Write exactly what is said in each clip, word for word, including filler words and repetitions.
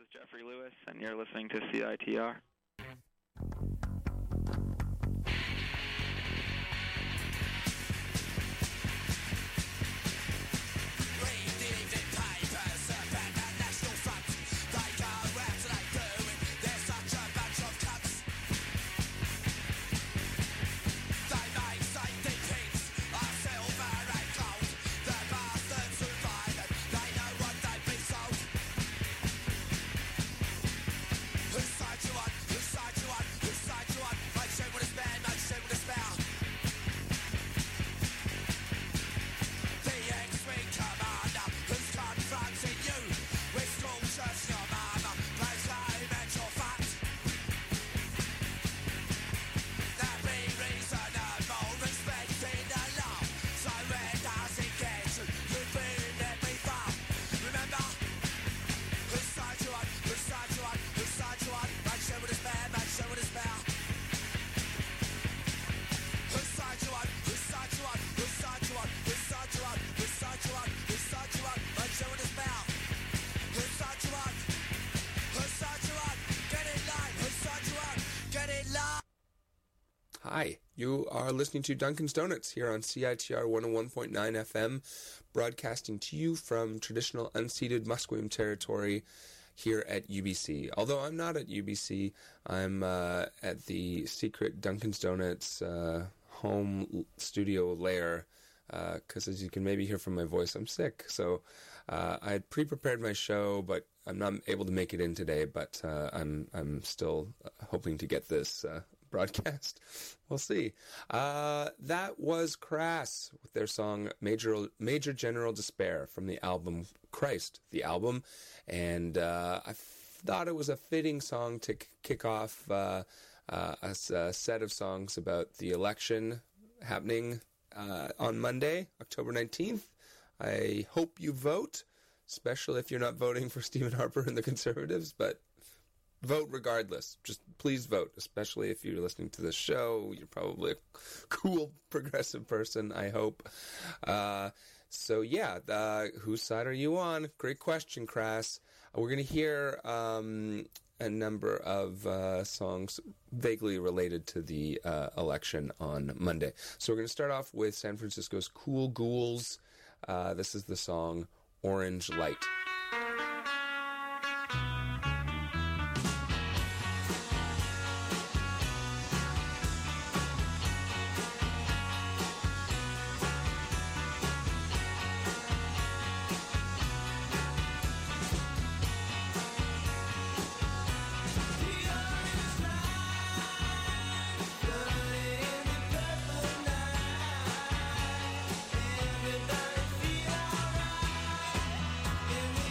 is Jeffrey Lewis, and you're listening to C I T R. Hi, you are listening to Duncan's Donuts here on C I T R one oh one point nine F M, broadcasting to you from traditional unceded Musqueam territory here at U B C. Although I'm not at U B C, I'm uh, at the secret Duncan's Donuts uh, home studio lair, because uh, as you can maybe hear from my voice, I'm sick. So uh, I had pre-prepared my show, but I'm not able to make it in today, but uh, I'm I'm still hoping to get this uh, broadcast. We'll see. Uh, that was Crass with their song Major Major General Despair from the album Christ, the album. And uh, I thought it was a fitting song to k- kick off uh, uh, a, a set of songs about the election happening uh, on Monday, October nineteenth. I hope you vote, especially if you're not voting for Stephen Harper and the Conservatives, but vote regardless. Just please vote, especially if you're listening to this show. You're probably a cool progressive person, I hope. Uh, so yeah, uh, whose side are you on? Great question, Crass. We're going to hear um, a number of uh, songs vaguely related to the uh, election on Monday. So we're going to start off with San Francisco's Cool Ghouls. Uh, this is the song Orange Light. Everybody feel alright.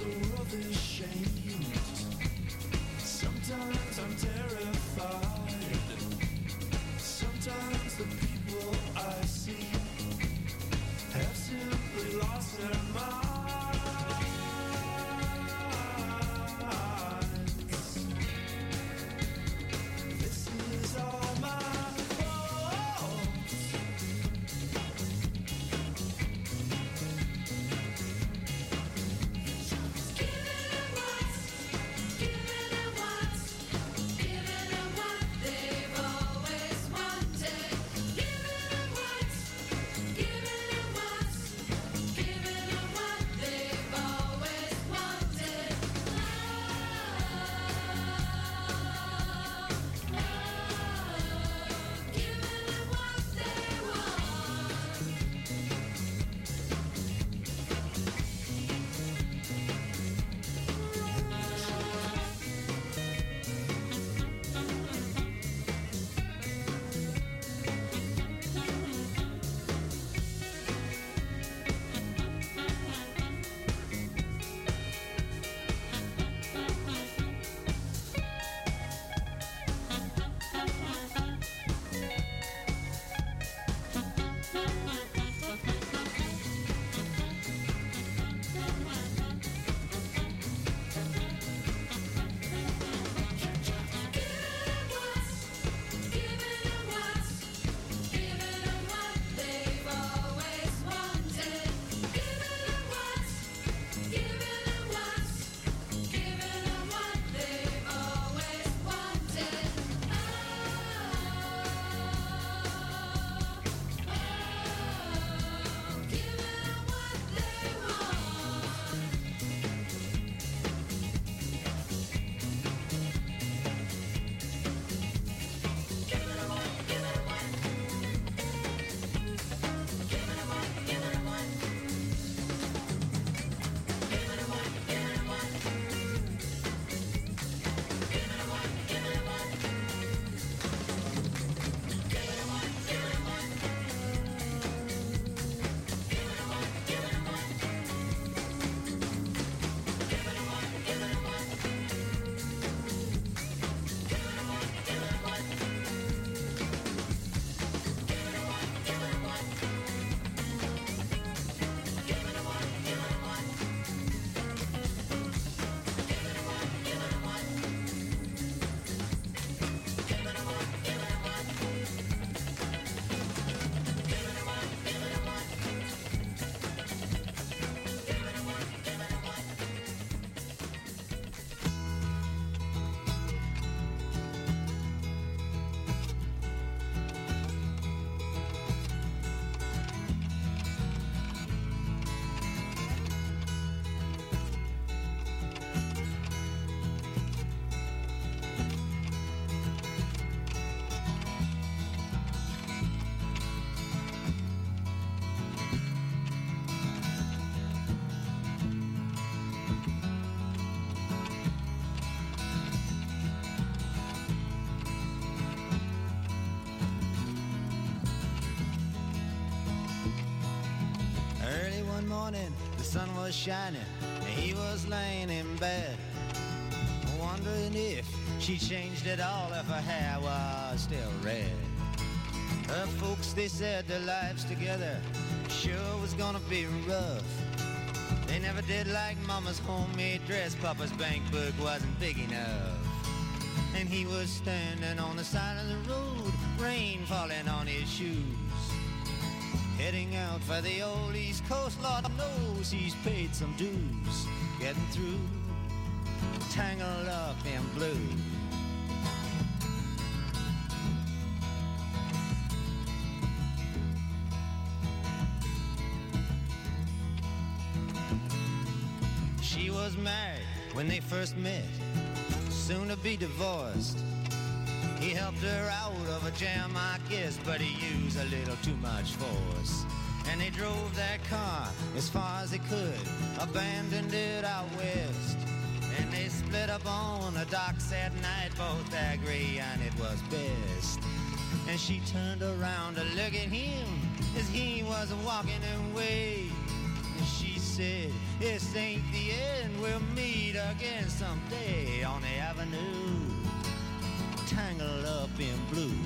morning, the sun was shining, and he was laying in bed, wondering if she changed at all, if her hair was still red. Her folks, they said their lives together sure was gonna be rough. They never did like Mama's homemade dress, Papa's bank book wasn't big enough. And he was standing on the side of the road, rain falling on his shoes, heading out for the old East Coast. Lord knows he's paid some dues, getting through, tangled up in blue. She was married when they first met, soon to be divorced. He helped her out of a jam, I guess, but he used a little too much force. And they drove that car as far as they could, abandoned it out west. And they split up on the docks that night, both agreeing it was best. And she turned around to look at him as he was walking away. And she said, said, this ain't the end, we'll meet again someday on the avenue, tangled up in blue.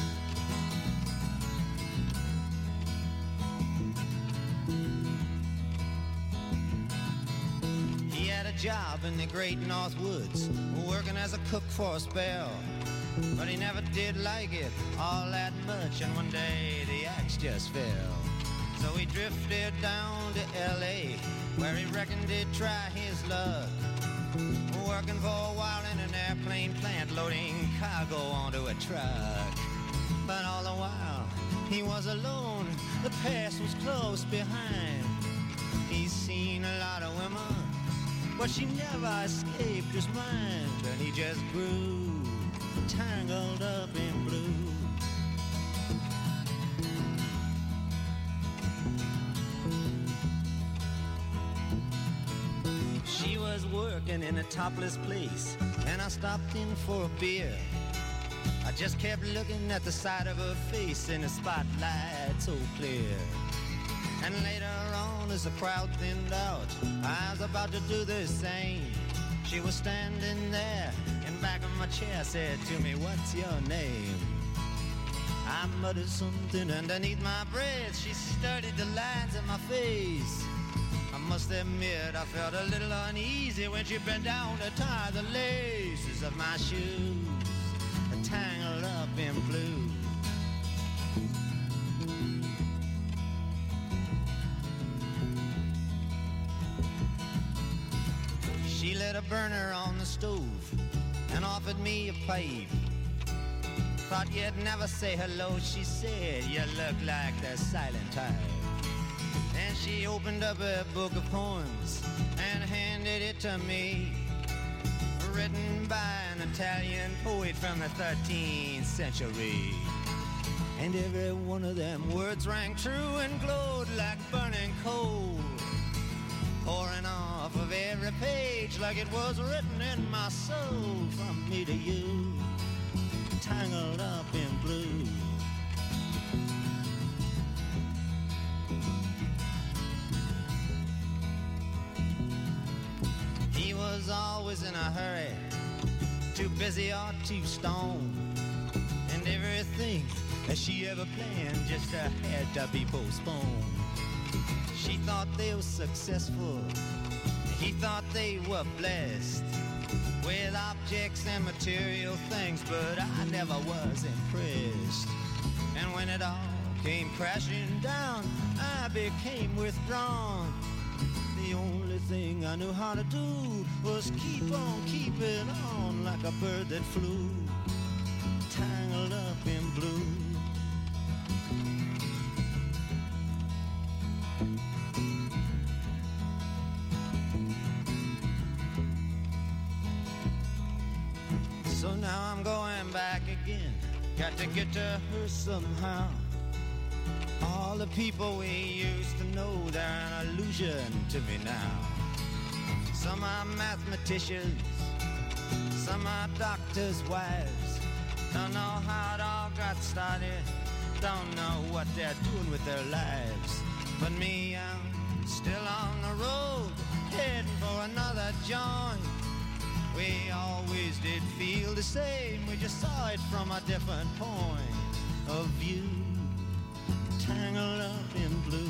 He had a job in the great North Woods, working as a cook for a spell. But he never did like it all that much, and one day the axe just fell. So he drifted down to L A, where he reckoned he'd try his luck, working for a while in an airplane plant, loading cargo onto a truck. But all the while he was alone, the past was close behind. He's seen a lot of women, but she never escaped his mind, and he just grew tangled up in blue. She was working in a topless place, and I stopped in for a beer. I just kept looking at the side of her face in the spotlight so clear. And later on, as the crowd thinned out, I was about to do the same. She was standing there in back of my chair, said to me, what's your name? I muttered something underneath my breath. She studied the lines in my face. I must admit I felt a little uneasy when she bent down to tie the laces of my shoes, tangled up in blue. She lit a burner on the stove and offered me a pipe. Thought you'd never say hello, she said, you look like the silent type. And she opened up a book of poems and handed it to me, written by an Italian poet from the thirteenth century. And every one of them words rang true and glowed like burning coal, pouring off of every page like it was written in my soul. From me to you, tangled up in blue. He was always in a hurry, too busy or too stoned, and everything that she ever planned just uh, had to be postponed. She thought they were successful, he thought they were blessed with objects and material things, but I never was impressed. And when it all came crashing down, I became withdrawn. The only thing I knew how to do was keep on keeping on like a bird that flew, tangled up in blue. So now I'm going back again, got to get to her somehow. All the people we used to know, they're an illusion to me now. Some are mathematicians, some are doctors' wives. Don't know how it all got started, don't know what they're doing with their lives. But me, I'm still on the road, heading for another joint. We always did feel the same, we just saw it from a different point of view, tangled up in blue.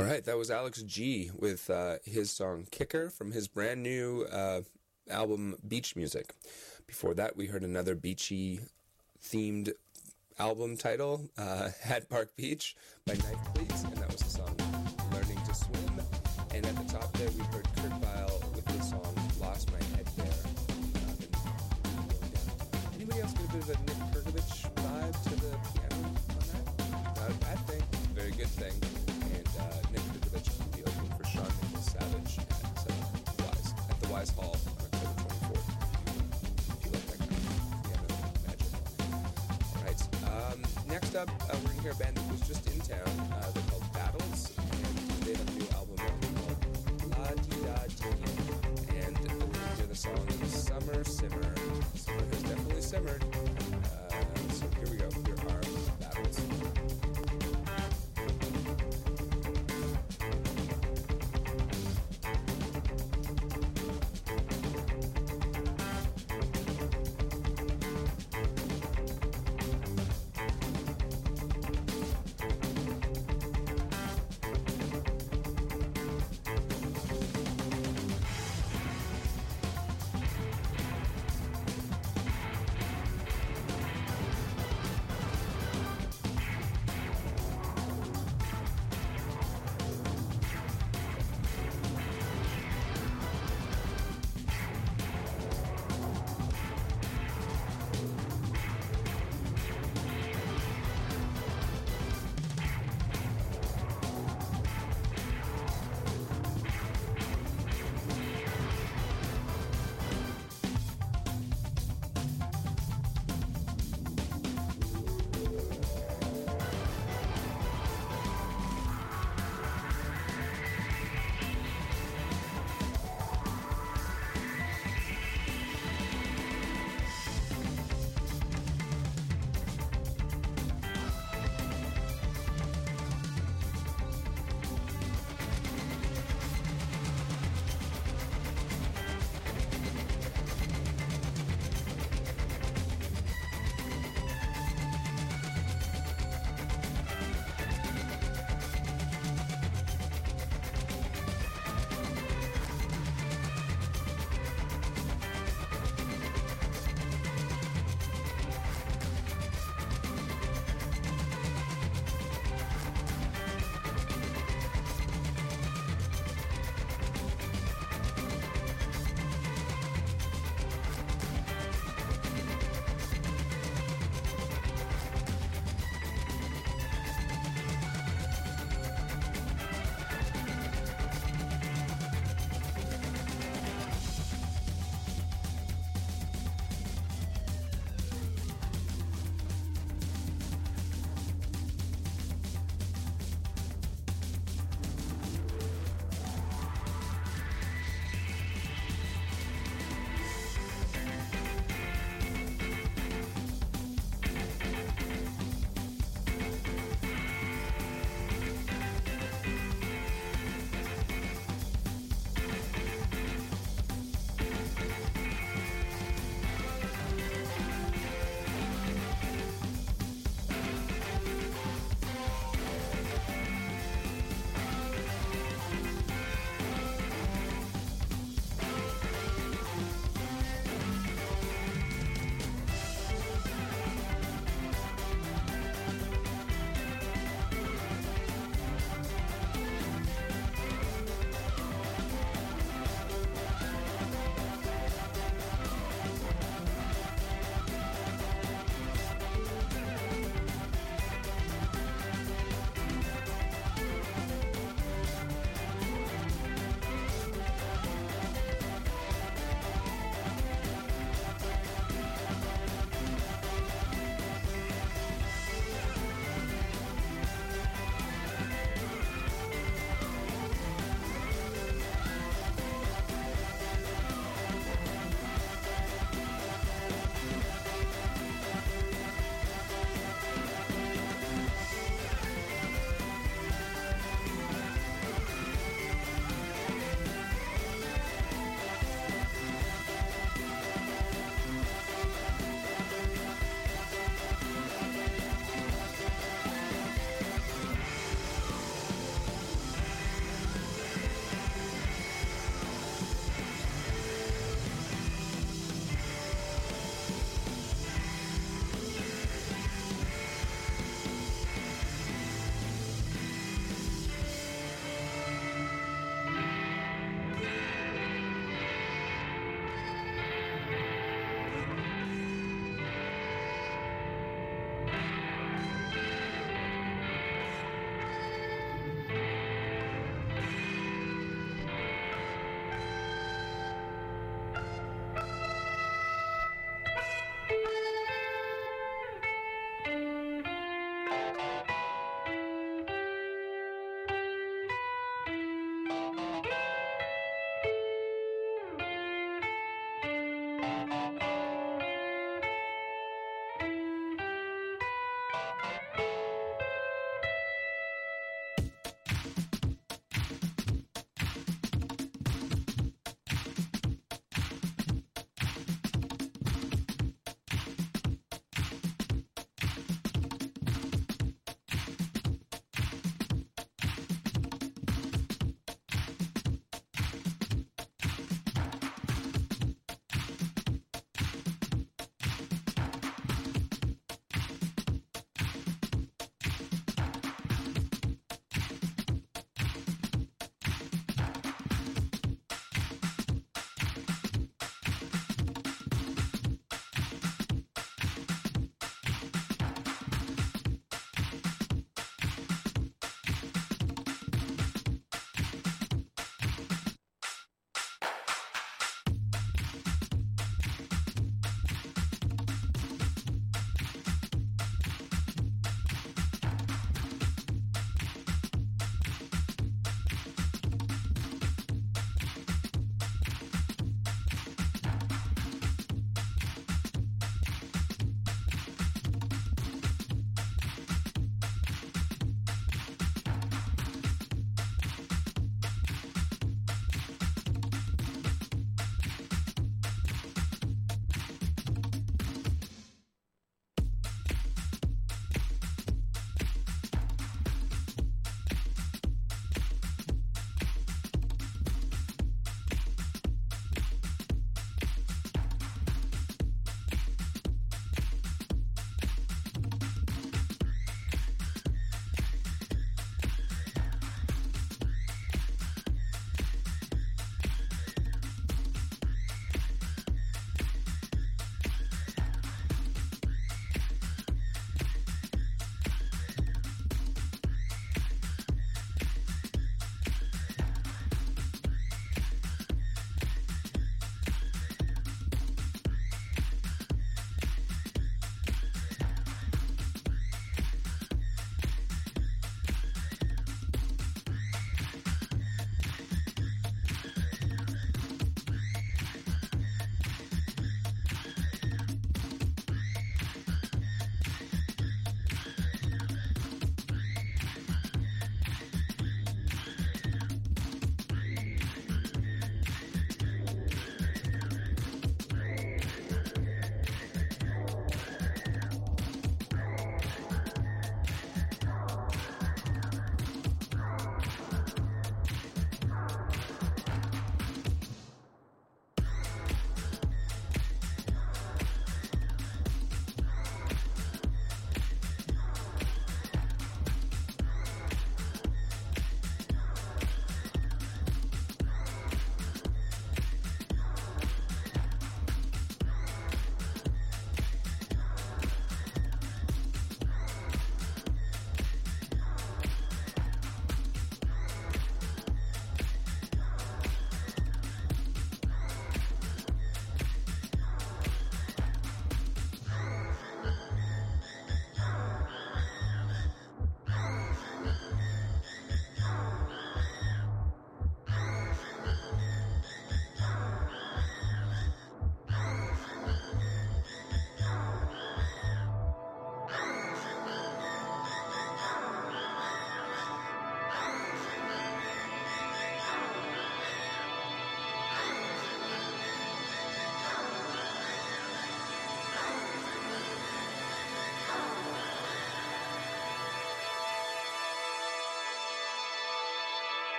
All right, that was Alex G with uh, his song Kicker from his brand new uh, album Beach Music. Before that, we heard another beachy themed album title, uh, Hat Park Beach by Knife Pleats, and that was the song Learning to Swim. And at the top there, we heard Kurt Vile with his song Lost My Head There. Uh, Anybody else get a bit of a Nick Perkovich vibe to the piano on that? Not a bad thing, very good thing. And uh, Nick Perkovich will be opening for Sean Nicholas Savage at, uh, Wise, at the Wise Hall on October twenty-fourth. If you like that kind of piano magic. All right. Um, next up, uh, we're going to hear a band that was just in town. Uh, they're called Battles, and they have a new album called La Di Da Di. And we're going to hear the song Summer Simmer. Summer has definitely simmered. Uh, so here we go. Here are Battles.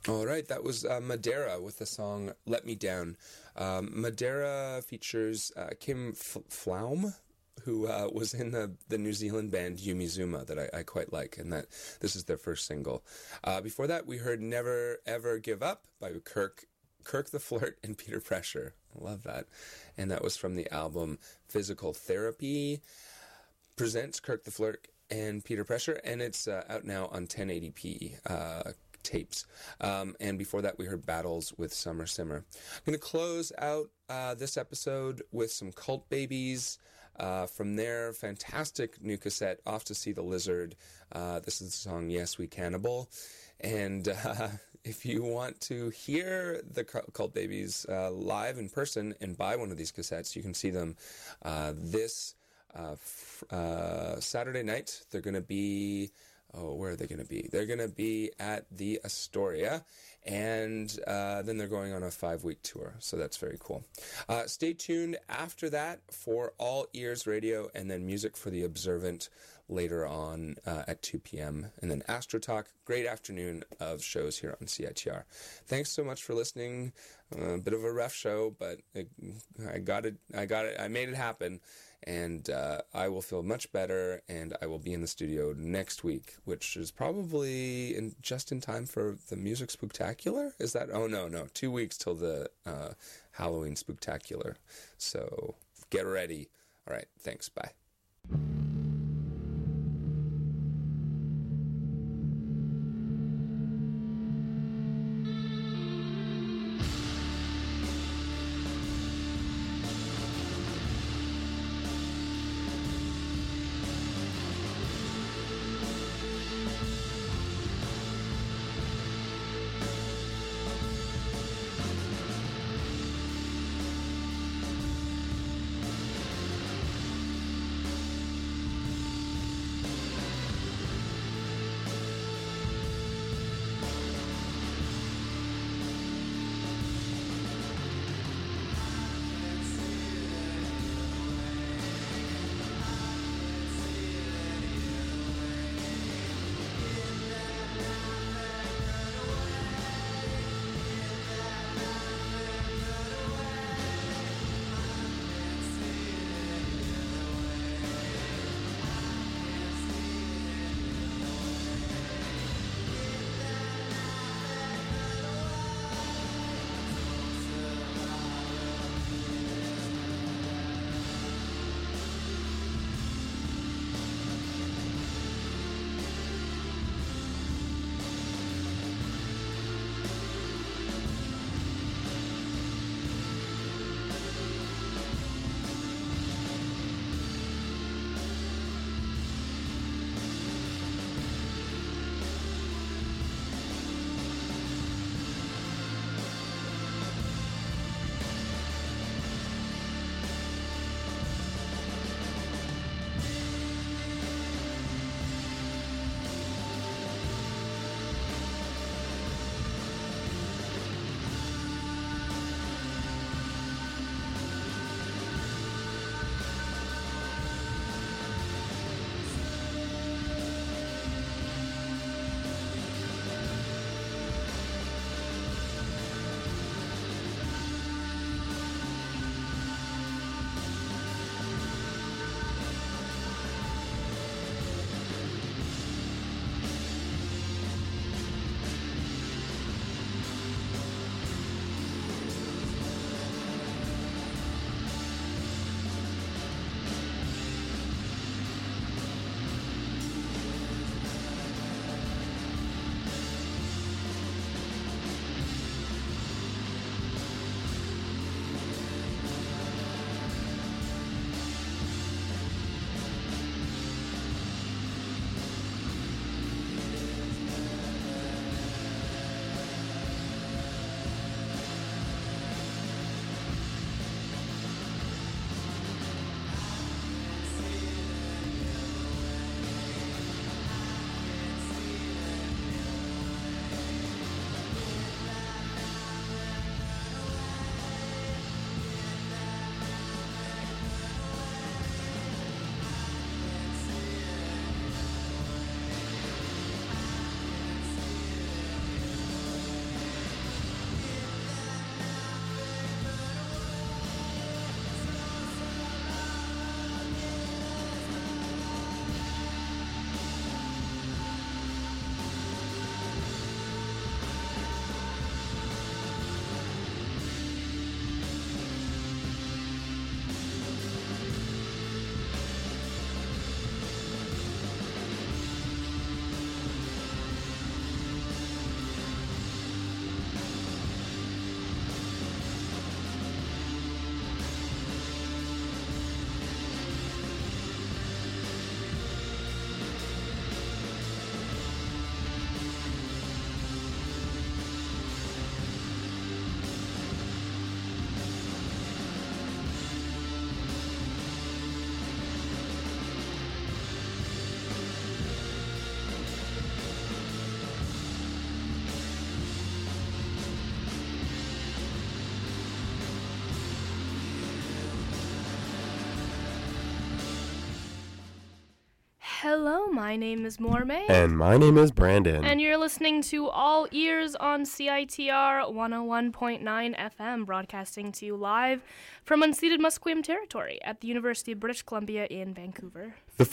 All right, that was uh, Madeira with the song Let Me Down. Um, Madeira features uh, Kim F- Flaum, who uh, was in the, the New Zealand band Yumizuma that I, I quite like, and that this is their first single. Uh, before that, we heard Never Ever Give Up by Kirk, Kirk the Flirt and Peter Pressure. I love that. And that was from the album Physical Therapy presents Kirk the Flirt and Peter Pressure, and it's uh, out now on ten eighty p uh, tapes. Um, and before that, we heard Battles with Summer Simmer. I'm going to close out uh, this episode with some Cult Babies. Uh, from their fantastic new cassette, Off to See the Lizard. Uh, this is the song Yes We Cannibal. And uh, if you want to hear the Cult Babies uh, live in person and buy one of these cassettes, you can see them uh, this uh, f- uh, Saturday night. They're going to be... Oh, where are they going to be? They're going to be at the Astoria, and uh, then they're going on a five-week tour, so that's very cool. Uh, stay tuned after that for All Ears Radio, and then Music for the Observant later on uh, at two p.m., and then Astro Talk. Great afternoon of shows here on C I T R. Thanks so much for listening. Uh, a bit of a rough show, but it, I got it. I got it. I made it happen. And uh, I will feel much better, and I will be in the studio next week, which is probably in, just in time for the Music Spooktacular? Is that? Oh, no, no. Two weeks till the uh, Halloween Spooktacular. So get ready. All right. Thanks. Bye. Hello, my name is Mormay. And my name is Brandon. And you're listening to All Ears on C I T R one oh one point nine F M, broadcasting to you live from unceded Musqueam territory at the University of British Columbia in Vancouver. The